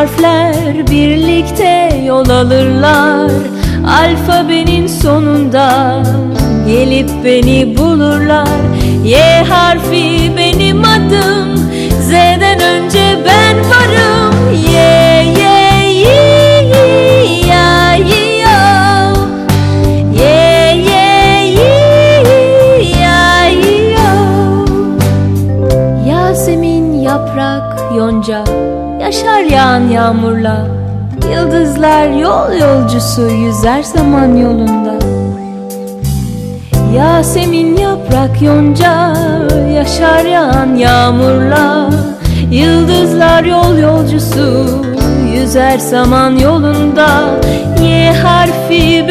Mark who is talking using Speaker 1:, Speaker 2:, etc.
Speaker 1: harfler birlikte yol alırlar. Alfabenin sonunda gelip beni bulurlar. Y harfi benim adım, Z'den önce ben varım. Y, Y, Y, ya, yo. Y, Y, Y, ya, yo. Yasemin, yaprak, yonca, yaşar yağan yağmurla. Yıldızlar yol yolcusu yüzer zaman yolunda. Yasemin, yaprak, yonca, yaşar yağan yağmurla. Yıldızlar yol yolcusu yüzer zaman yolunda. Y harfi